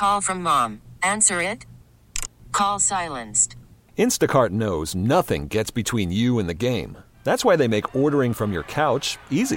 Call from mom. Answer it. Call silenced. Instacart knows nothing gets between you and the game. That's why they make ordering from your couch easy.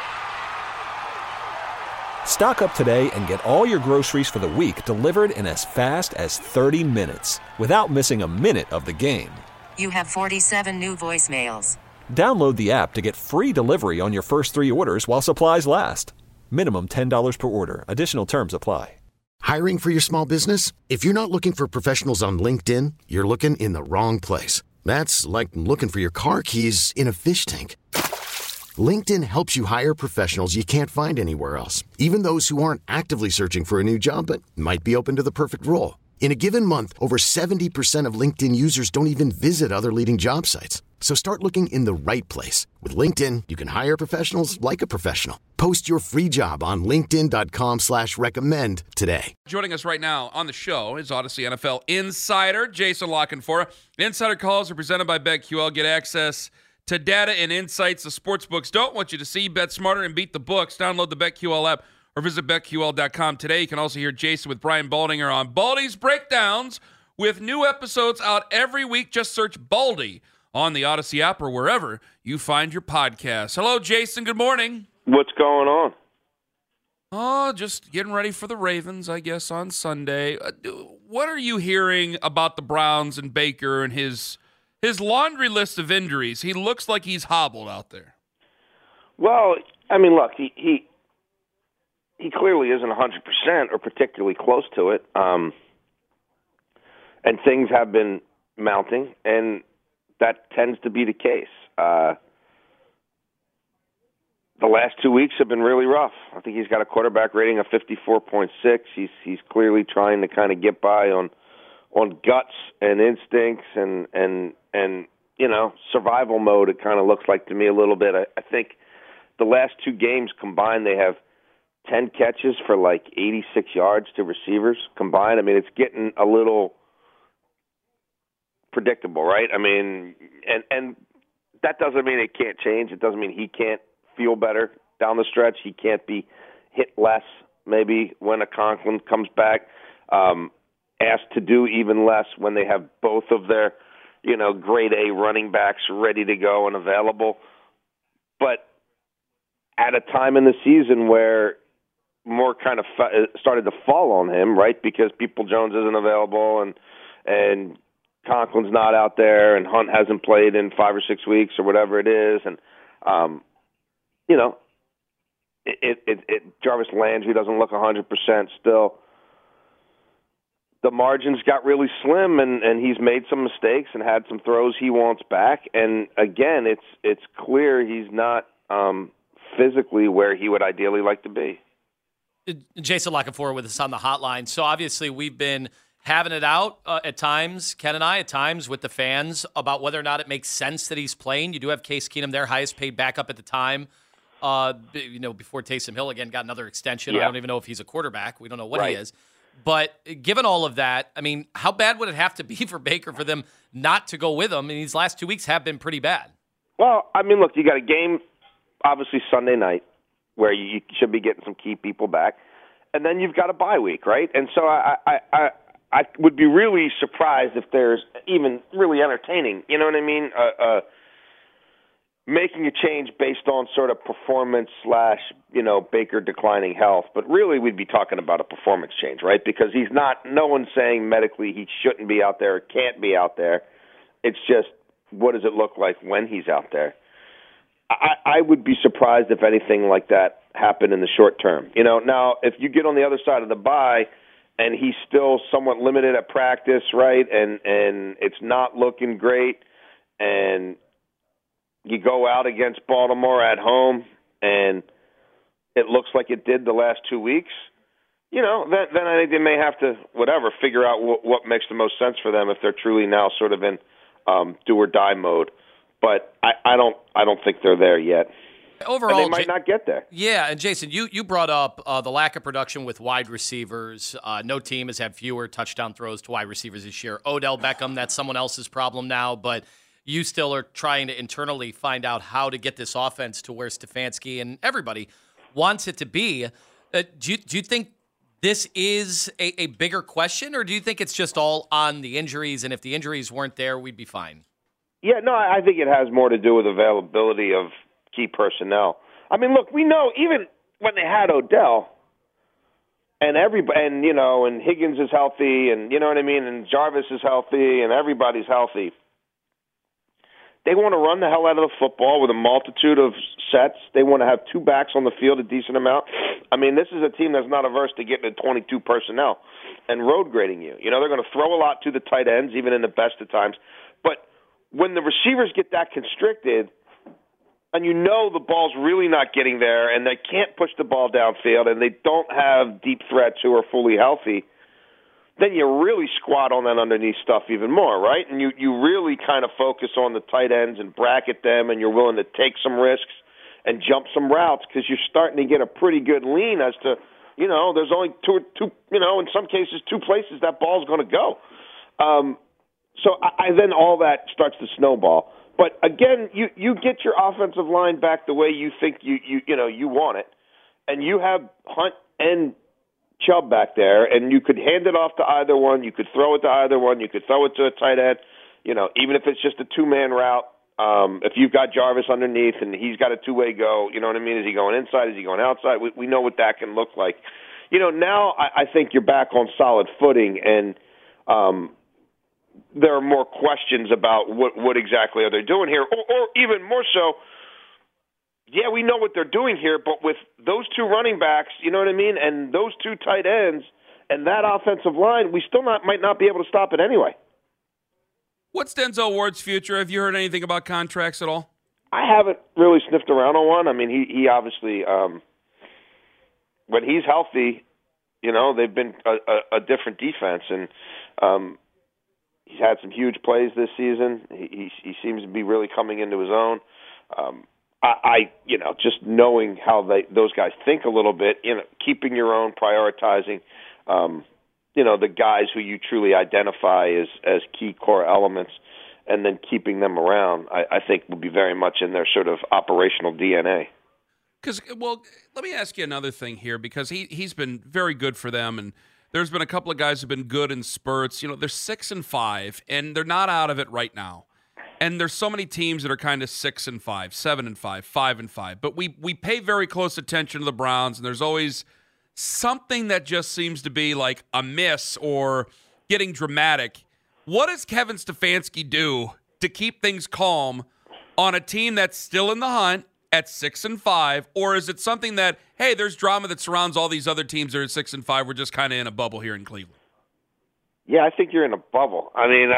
Stock up today and get all your groceries for the week delivered in as fast as 30 minutes without missing a minute of the game. You have 47 new voicemails. Download the app to get free delivery on your first 3 orders while supplies last. Minimum $10 per order. Additional terms apply. Hiring for your small business? If you're not looking for professionals on LinkedIn, you're looking in the wrong place. That's like looking for your car keys in a fish tank. LinkedIn helps you hire professionals you can't find anywhere else, even those who aren't actively searching for a new job but might be open to the perfect role. In a given month, over 70% of LinkedIn users don't even visit other leading job sites. So start looking in the right place. With LinkedIn, you can hire professionals like a professional. Post your free job on linkedin.com/recommend today. Joining us right now on the show is Odyssey NFL insider Jason La Canfora. Insider calls are presented by BetQL. Get access to data and insights the sportsbooks don't want you to see. Bet smarter and beat the books. Download the BetQL app or visit BetQL.com today. You can also hear Jason with Brian Baldinger on Baldy's Breakdowns with new episodes out every week. Just search Baldy on the Odyssey app or wherever you find your podcasts. Hello, Jason. Good morning. What's going on? Oh, just getting ready for the Ravens, I guess, on Sunday. What are you hearing about the Browns and Baker and his laundry list of injuries? He looks like he's hobbled out there. Well, I mean, look, he clearly isn't 100% or particularly close to it, and things have been mounting, and that tends to be the case. The last 2 weeks have been really rough. I think he's got a quarterback rating of 54.6. He's clearly trying to kind of get by on guts and instincts and you know, survival mode. It kind of looks like to me a little bit. I think the last 2 games combined, they have 10 catches for like 86 yards to receivers combined. I mean, it's getting a little predictable, right? I mean, and that doesn't mean it can't change. It doesn't mean he can't feel better down the stretch. He can't be hit less maybe when a Conklin comes back, asked to do even less when they have both of their, you know, grade A running backs ready to go and available. But at a time in the season where more kind of started to fall on him, right, because People-Jones isn't available and Conklin's not out there and Hunt hasn't played in 5 or 6 weeks or whatever it is, and you know, Jarvis Landry doesn't look 100% still. The margins got really slim, and he's made some mistakes and had some throws he wants back. And again, it's clear he's not physically where he would ideally like to be. Jason La Canfora with us on the hotline. So obviously we've been having it out at times, Ken and I, at times with the fans about whether or not it makes sense that he's playing. You do have Case Keenum, their highest paid backup at the time. You know, before Taysom Hill again got another extension. Yeah. I don't even know if he's a quarterback. We don't know what he is. But given all of that, I mean, how bad would it have to be for Baker for them not to go with him? I mean, these last 2 weeks have been pretty bad. Well, I mean, look, you got a game, obviously Sunday night, where you should be getting some key people back, and then you've got a bye week, right? And so I would be really surprised if there's even really entertaining, you know what I mean, making a change based on sort of performance / you know, Baker declining health. But really we'd be talking about a performance change, right? Because he's not, no one's saying medically he shouldn't be out there or can't be out there. It's just, what does it look like when he's out there? I would be surprised if anything like that happened in the short term. You know, now if you get on the other side of the bye and he's still somewhat limited at practice, right, and it's not looking great, and you go out against Baltimore at home and it looks like it did the last 2 weeks, you know, then I think they may have to, figure out what makes the most sense for them if they're truly now sort of in do-or-die mode. But I don't think they're there yet. Overall, and they might not get there. Yeah, and Jason, you brought up the lack of production with wide receivers. No team has had fewer touchdown throws to wide receivers this year. Odell Beckham, that's someone else's problem now, but you still are trying to internally find out how to get this offense to where Stefanski and everybody wants it to be. Do you think this is a bigger question, or do you think it's just all on the injuries, and if the injuries weren't there, we'd be fine? Yeah, no, I think it has more to do with availability of key personnel. I mean, look, we know even when they had Odell and and Higgins is healthy, and you know what I mean, and Jarvis is healthy, and everybody's healthy. They want to run the hell out of the football with a multitude of sets. They want to have two backs on the field a decent amount. I mean, this is a team that's not averse to getting to 22 personnel and road grading you. You know, they're going to throw a lot to the tight ends, even in the best of times. But when the receivers get that constricted, and you know the ball's really not getting there, and they can't push the ball downfield, and they don't have deep threats who are fully healthy, then you really squat on that underneath stuff even more, right? And you really kind of focus on the tight ends and bracket them, and you're willing to take some risks and jump some routes because you're starting to get a pretty good lean as to, there's only two, in some cases, two places that ball's going to go. So then all that starts to snowball. But again, you get your offensive line back the way you think you want it, and you have Hunt and Chubb back there, and you could hand it off to either one. You could throw it to either one. You could throw it to a tight end. Even if it's just a two-man route, if you've got Jarvis underneath and he's got a two-way go, you know what I mean? Is he going inside? Is he going outside? We know what that can look like. Now I think you're back on solid footing, and there are more questions about what exactly are they doing here, or even more so, yeah, we know what they're doing here, but with those two running backs, you know what I mean, and those two tight ends and that offensive line, we still might not be able to stop it anyway. What's Denzel Ward's future? Have you heard anything about contracts at all? I haven't really sniffed around on one. I mean, he obviously, when he's healthy, they've been a different defense, and he's had some huge plays this season. He seems to be really coming into his own. Just knowing how those guys think a little bit, keeping your own, prioritizing, the guys who you truly identify as key core elements, and then keeping them around, I think will be very much in their sort of operational DNA. Because, let me ask you another thing here, because he's been very good for them, and there's been a couple of guys who've been good in spurts. They're 6-5, and they're not out of it right now. And there's so many teams that are kind of 6-5, 7-5, 5-5. But we pay very close attention to the Browns, and there's always something that just seems to be like a miss or getting dramatic. What does Kevin Stefanski do to keep things calm on a team that's still in the hunt at 6-5? Or is it something that, hey, there's drama that surrounds all these other teams that are at 6-5. We're just kind of in a bubble here in Cleveland. Yeah, I think you're in a bubble. I mean,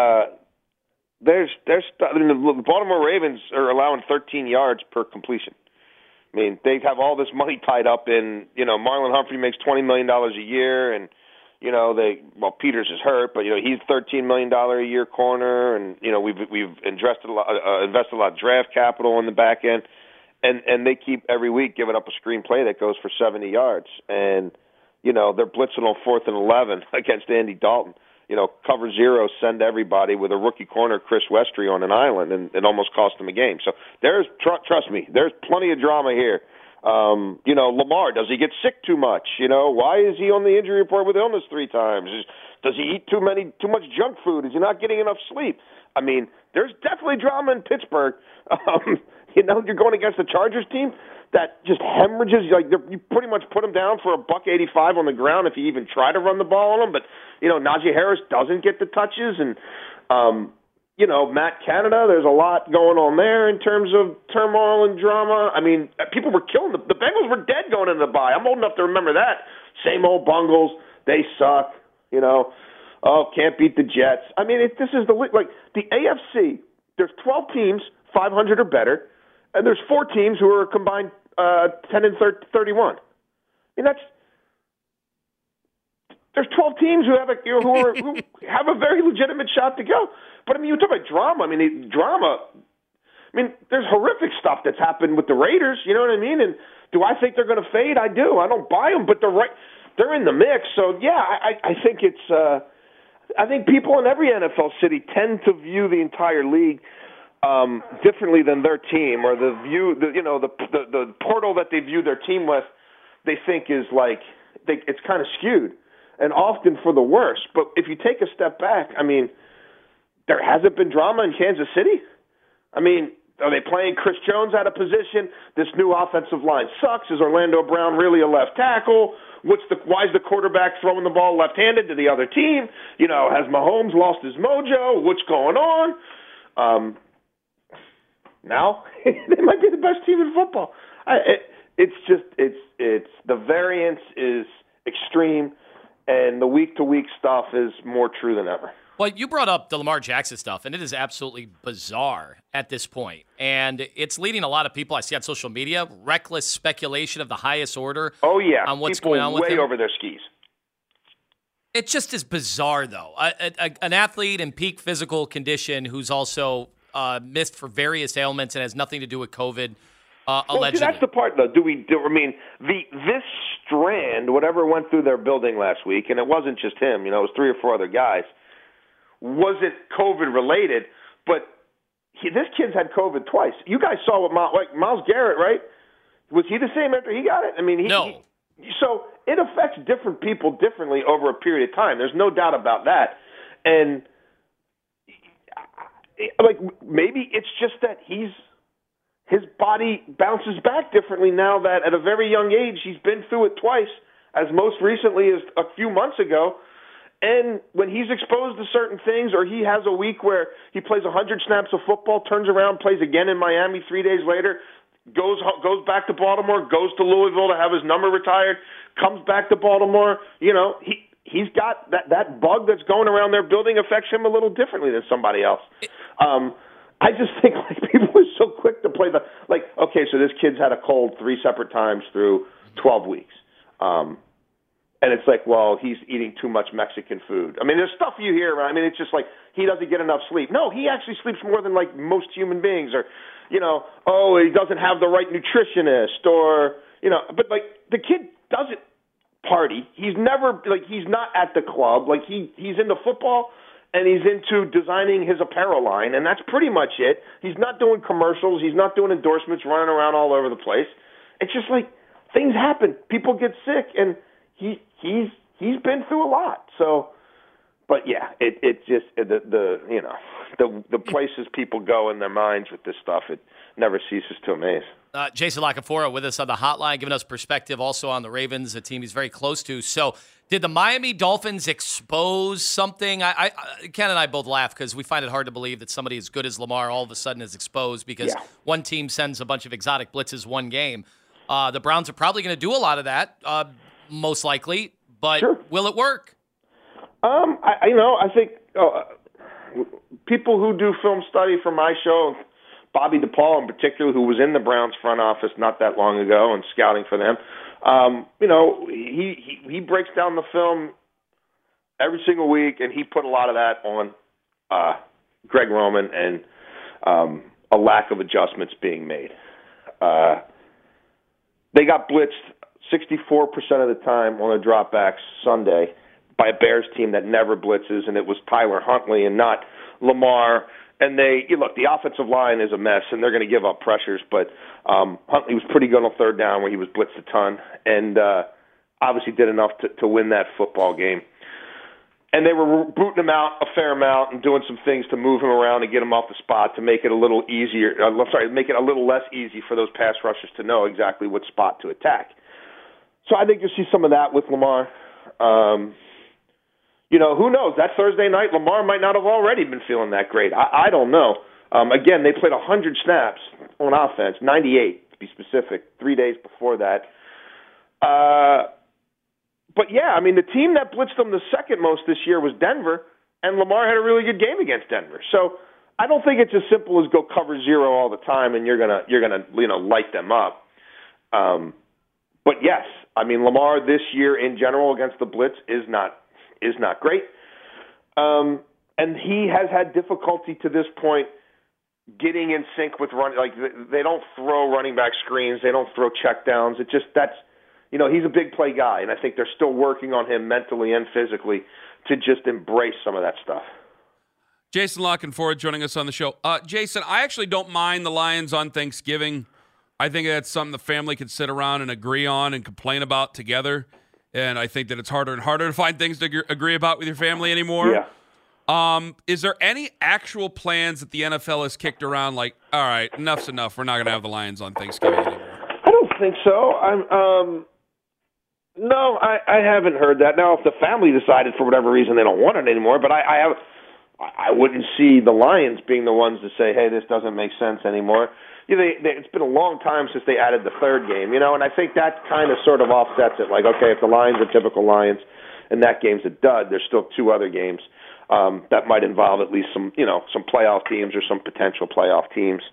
the Baltimore Ravens are allowing 13 yards per completion. I mean, they have all this money tied up in, Marlon Humphrey makes $20 million a year, and, Peters is hurt, but, he's $13 million a year corner, and, we've invested a lot of draft capital in the back end, and they keep every week giving up a screenplay that goes for 70 yards. And, they're blitzing on 4th and 11 against Andy Dalton. Cover zero, send everybody with a rookie corner, Chris Westry, on an island, and it almost cost them a game. So trust me, there's plenty of drama here. Lamar, does he get sick too much? Why is he on the injury report with illness 3 times? Does he eat too much junk food? Is he not getting enough sleep? I mean, there's definitely drama in Pittsburgh. You're going against the Chargers team that just hemorrhages. You pretty much put him down for $185 on the ground if you even try to run the ball on him. But Najee Harris doesn't get the touches, and Matt Canada. There's a lot going on there in terms of turmoil and drama. I mean, people were killing the Bengals were dead going into the bye. I'm old enough to remember that. Same old Bungles. They suck. Oh, can't beat the Jets. I mean, this is the AFC. There's 12 teams, 500 or better, and there's 4 teams who are combined 10-31. I mean, there's 12 teams who have who have a very legitimate shot to go. But I mean, you talk about drama. I mean, there's horrific stuff that's happened with the Raiders. You know what I mean? And do I think they're going to fade? I do. I don't buy them, but they're in the mix. So yeah, I think it's. I think people in every NFL city tend to view the entire league differently than their team, or the portal that they view their team with. They think is like it's kind of skewed, and often for the worse. But if you take a step back, I mean, there hasn't been drama in Kansas City. I mean, are they playing Chris Jones out of position? This new offensive line sucks. Is Orlando Brown really a left tackle? Why is the quarterback throwing the ball left-handed to the other team? You know, has Mahomes lost his mojo? What's going on? Now they might be the best team in football. It's the variance is extreme, and the week-to-week stuff is more true than ever. Well, you brought up the Lamar Jackson stuff, and it is absolutely bizarre at this point. And it's leading a lot of people I see on social media, reckless speculation of the highest order. Oh, yeah. On what's people going on with him. Way over their skis. It just is bizarre, though. An athlete in peak physical condition who's also missed for various ailments and has nothing to do with COVID, allegedly. See, that's the part, though. This strand, whatever went through their building last week, and it wasn't just him, it was 3 or 4 other guys, wasn't COVID-related, but this kid's had COVID twice. You guys saw what Myles Garrett, right? Was he the same after he got it? I mean, no. So it affects different people differently over a period of time. There's no doubt about that. And, maybe it's just that his body bounces back differently now that at a very young age he's been through it twice, as most recently as a few months ago. And when he's exposed to certain things, or he has a week where he plays 100 snaps of football, turns around, plays again in Miami 3 days later, goes back to Baltimore, goes to Louisville to have his number retired, comes back to Baltimore, he's got that bug that's going around their building affects him a little differently than somebody else. I just think people are so quick to play okay, so this kid's had a cold 3 separate times through 12 weeks. And it's well, he's eating too much Mexican food. I mean, there's stuff you hear, right? I mean, it's just he doesn't get enough sleep. No, he actually sleeps more than most human beings, or, he doesn't have the right nutritionist, or, but the kid doesn't party. He's never, he's not at the club. He's into football, and he's into designing his apparel line, and that's pretty much it. He's not doing commercials. He's not doing endorsements, running around all over the place. It's just things happen. People get sick, and he's been through a lot. So, but yeah, it just the places people go in their minds with this stuff, it never ceases to amaze. Jason La Canfora with us on the hotline, giving us perspective also on the Ravens, a team he's very close to. So, did the Miami Dolphins expose something? Ken and I both laugh because we find it hard to believe that somebody as good as Lamar all of a sudden is exposed because one team sends a bunch of exotic blitzes one game. The Browns are probably going to do a lot of that. Most likely, but sure. Will it work? I think people who do film study for my show, Bobby DePaul in particular, who was in the Browns front office not that long ago and scouting for them, he breaks down the film every single week, and he put a lot of that on Greg Roman and a lack of adjustments being made. They got blitzed 64% of the time on the dropbacks Sunday by a Bears team that never blitzes, and it was Tyler Huntley and not Lamar. And the offensive line is a mess, and they're going to give up pressures, but Huntley was pretty good on third down where he was blitzed a ton, and obviously did enough to win that football game. And they were booting him out a fair amount and doing some things to move him around and get him off the spot to make it a little easier. Make it a little less easy for those pass rushers to know exactly what spot to attack. So I think you'll see some of that with Lamar. Who knows? That Thursday night, Lamar might not have already been feeling that great. I don't know. Again, they played 100 snaps on offense, 98 to be specific, 3 days before that. But yeah, I mean, the team that blitzed them the second most this year was Denver, and Lamar had a really good game against Denver. So I don't think it's as simple as go cover zero all the time and you're gonna light them up. But yes, I mean, Lamar this year in general against the blitz is not great. And he has had difficulty to this point getting in sync with run. They don't throw running back screens. They don't throw checkdowns. He's a big play guy, and I think they're still working on him mentally and physically to just embrace some of that stuff. Jason La Canfora joining us on the show. Jason, I actually don't mind the Lions on Thanksgiving. I think that's something the family can sit around and agree on and complain about together. and I think that it's harder and harder to find things to agree about with your family anymore. Yeah. Is there any actual plans that the NFL has kicked around, like, all right, enough's enough, we're not going to have the Lions on Thanksgiving anymore? I don't think so. No, I haven't heard that. Now, if the family decided for whatever reason they don't want it anymore, but I wouldn't see the Lions being the ones to say, hey, this doesn't make sense anymore. It's been a long time since they added the third game, and I think that kind of sort of offsets it. Like, okay, if the Lions are typical Lions and that game's a dud, there's still two other games that might involve at least some playoff teams or some potential playoff teams.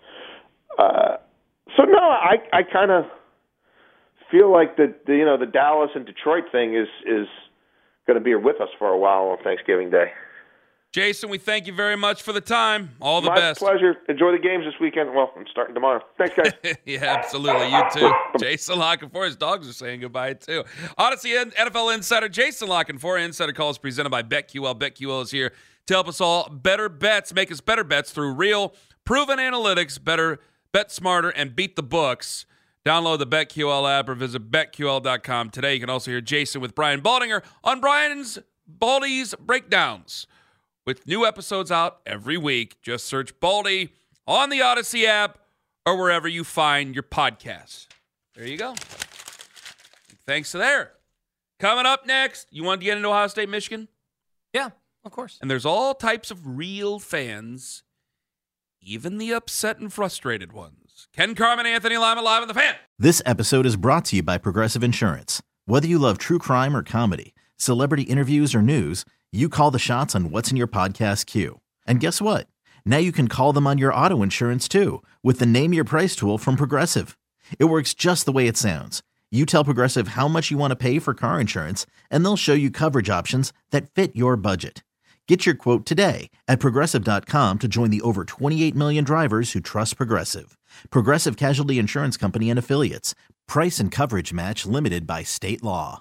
So no, I kind of feel like the Dallas and Detroit thing is going to be with us for a while on Thanksgiving Day. Jason, we thank you very much for the time. All the best. My pleasure. Enjoy the games this weekend. Well, I'm starting tomorrow. Thanks, guys. Yeah, absolutely. You too. Jason La Canfora. His dogs are saying goodbye, too. Odyssey NFL Insider Jason La Canfora. Insider Call is presented by BetQL. BetQL is here to help us all better bets, make us better bets through real, proven analytics, better, bet smarter, and beat the books. Download the BetQL app or visit BetQL.com today. You can also hear Jason with Brian Baldinger on Baldy's Breakdowns, with new episodes out every week. Just search Baldy on the Odyssey app or wherever you find your podcasts. There you go. Thanks to there. Coming up next, you want to get into Ohio State, Michigan? Yeah, of course. And there's all types of real fans, even the upset and frustrated ones. Ken Carman, Anthony Lima, live on The Fan. This episode is brought to you by Progressive Insurance. Whether you love true crime or comedy, celebrity interviews or news, you call the shots on what's in your podcast queue. And guess what? Now you can call them on your auto insurance too with the Name Your Price tool from Progressive. It works just the way it sounds. You tell Progressive how much you want to pay for car insurance, and they'll show you coverage options that fit your budget. Get your quote today at Progressive.com to join the over 28 million drivers who trust Progressive. Progressive Casualty Insurance Company and Affiliates. Price and coverage match limited by state law.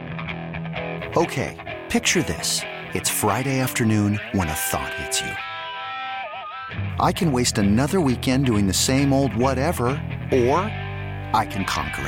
Okay, picture this. It's Friday afternoon when a thought hits you. I can waste another weekend doing the same old whatever, or I can conquer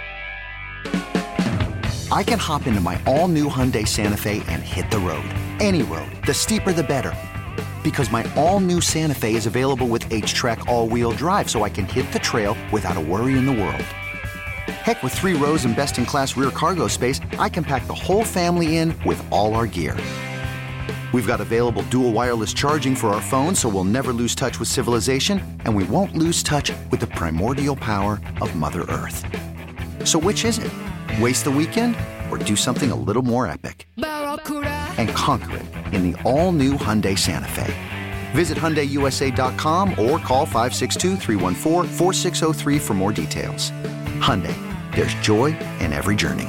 it. I can hop into my all-new Hyundai Santa Fe and hit the road. Any road. The steeper, the better. Because my all-new Santa Fe is available with H-Track all-wheel drive, so I can hit the trail without a worry in the world. Heck, with 3 rows and best-in-class rear cargo space, I can pack the whole family in with all our gear. We've got available dual wireless charging for our phones, so we'll never lose touch with civilization, and we won't lose touch with the primordial power of Mother Earth. So which is it? Waste the weekend or do something a little more epic? And conquer it in the all-new Hyundai Santa Fe. Visit HyundaiUSA.com or call 562-314-4603 for more details. Hyundai, there's joy in every journey.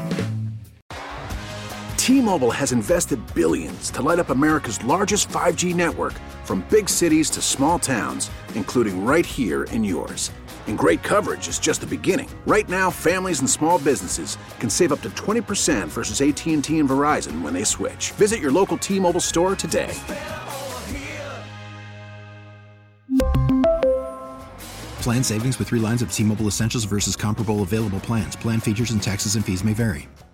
T-Mobile has invested billions to light up America's largest 5G network, from big cities to small towns, including right here in yours. And great coverage is just the beginning. Right now, families and small businesses can save up to 20% versus AT&T and Verizon when they switch. Visit your local T-Mobile store today. Plan savings with 3 lines of T-Mobile Essentials versus comparable available plans. Plan features and taxes and fees may vary.